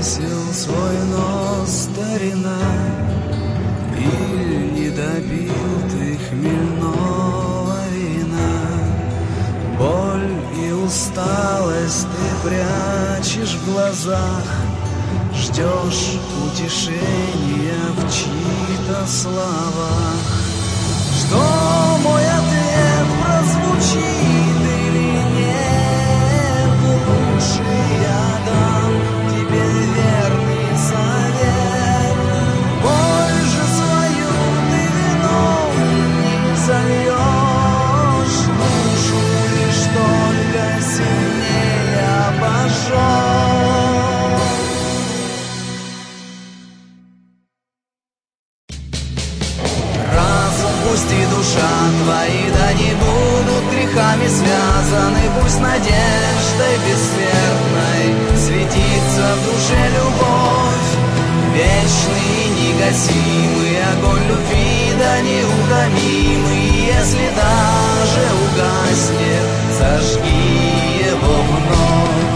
повесил свой нос, старина, или не допил ты хмельного вина. Боль и усталость ты прячешь в глазах, ждешь утешения в чьих-то словах. Что мой ответ прозвучит или нет, лучше я дам тебе верный совет. Боль же свою ты вином не зальешь, душу лишь только сильнее обожжешь. Пусть и душа твои да не будут грехами связаны, пусть надеждой бессмертной светится в душе любовь. Вечный и негасимый огонь любви да неутомимый, если даже угаснет, зажги его вновь.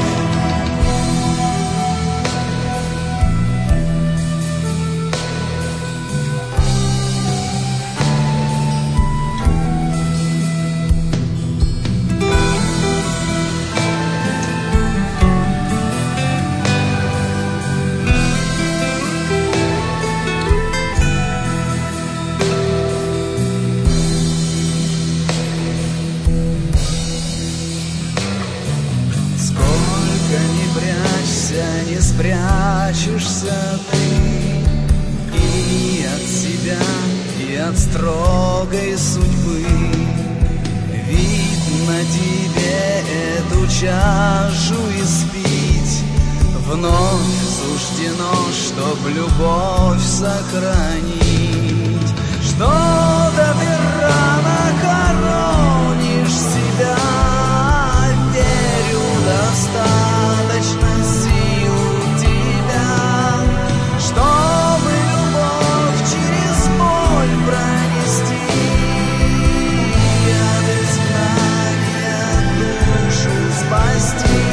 Не спрячешься ты и от себя, и от строгой судьбы. Видно тебе эту чашу испить, вновь суждено, чтоб любовь сохранить. Что-то ты рано хоронишь себя, верю, достаточно сил у тебя, чтобы любовь через боль пронести, от изгнания душу спасти.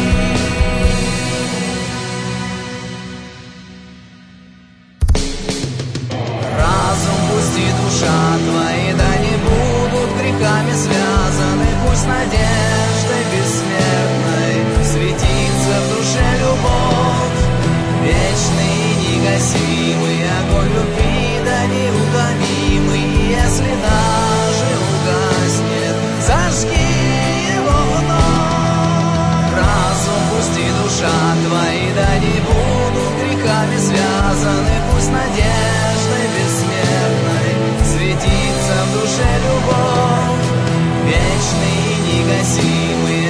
Разум пусть и душа твои да не будут грехами связаны, пусть надеждой бессмертной светится в душе любовь. Вечный и негасимый огонь любви да неутомимый, если даже угаснет, зажги его вновь. Разум пусть и душа твои да не будут грехами связаны, пусть надеждой бессмертной светится в душе любовь. Вечный и негасимый